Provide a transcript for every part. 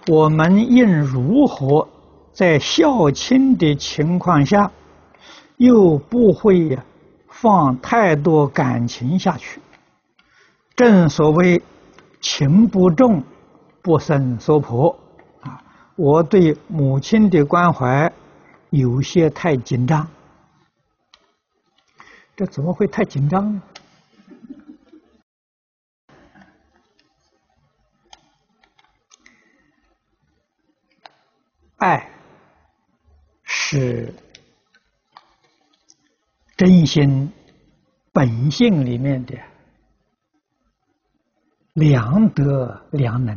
我们应如何在孝亲的情况下，又不会放太多感情下去？正所谓情不重，不胜娑婆啊！我对母亲的关怀有些太紧张，这怎么会太紧张呢？爱是真心本性里面的良德良能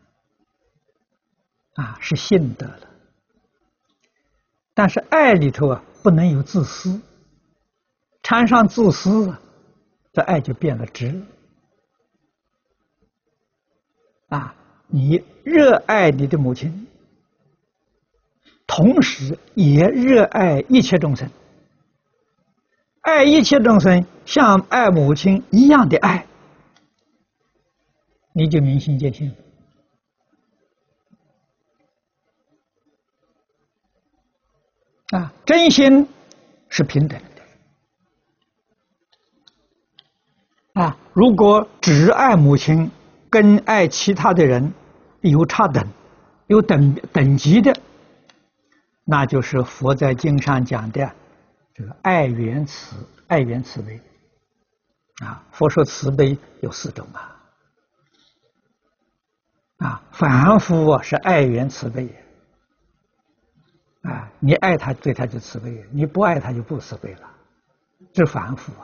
是信德了。但是爱里头不能有自私，掺上自私这爱就变了质你热爱你的母亲，同时也热爱一切众生，爱一切众生像爱母亲一样的爱，你就明心见性真心是平等的如果只爱母亲，跟爱其他的人有差等，有等级的，那就是佛在经上讲的这个爱缘慈悲佛说慈悲有4种凡夫是爱缘慈悲你爱他，对他就慈悲；你不爱他就不慈悲了，这是凡夫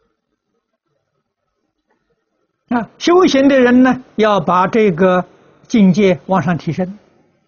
修行的人呢，要把这个境界往上提升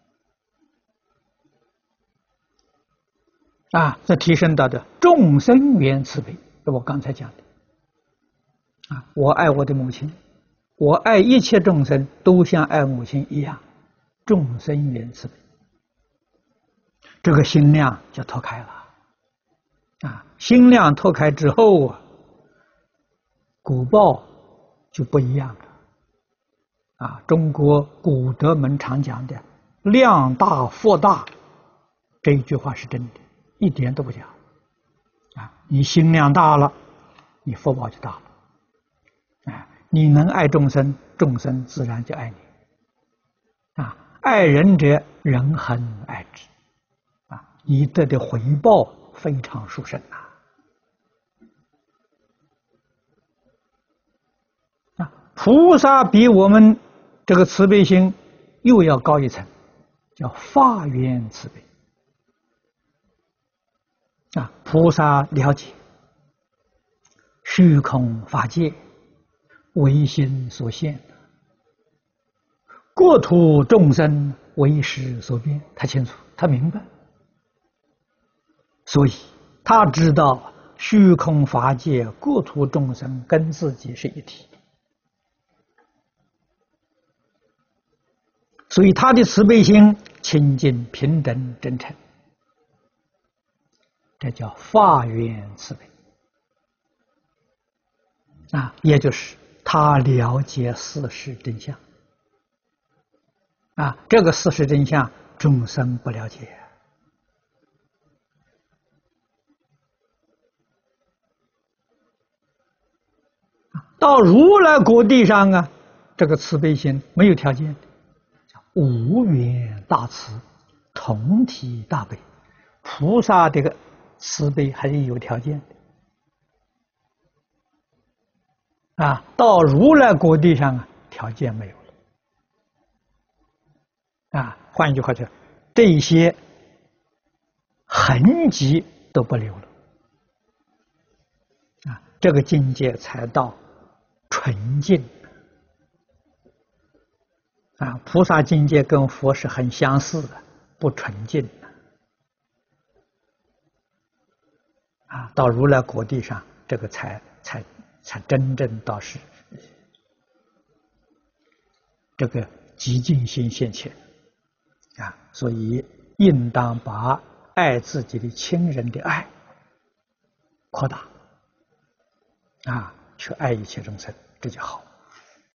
这提升到的众生缘慈悲，这我刚才讲的我爱我的母亲，我爱一切众生都像爱母亲一样，众生缘慈悲，这个心量就脱开了心量脱开之后果报就不一样了中国古德门常讲的量大福大，这一句话是真的，一点都不假你心量大了，你福报就大了你能爱众生，众生自然就爱你爱人者，人恒爱之你得的回报非常殊胜菩萨比我们这个慈悲心又要高一层，叫法缘慈悲菩萨了解虚空法界唯心所现，国土众生唯识所变，他清楚，他明白，所以他知道虚空法界国土众生跟自己是一体，所以他的慈悲心清净平等真诚，这叫法缘慈悲也就是他了解事实真相这个事实真相众生不了解到如来果地上这个慈悲心没有条件的，叫无缘大慈，同体大悲。菩萨这个慈悲还是有条件的到如来果地上条件没有了换一句话说，这些痕迹都不留了这个境界才到纯净菩萨境界跟佛是很相似的，不纯净到如来果地上，这个才真正到是这个极尽心现前所以应当把爱自己的亲人的爱扩大去爱一切众生，这就好。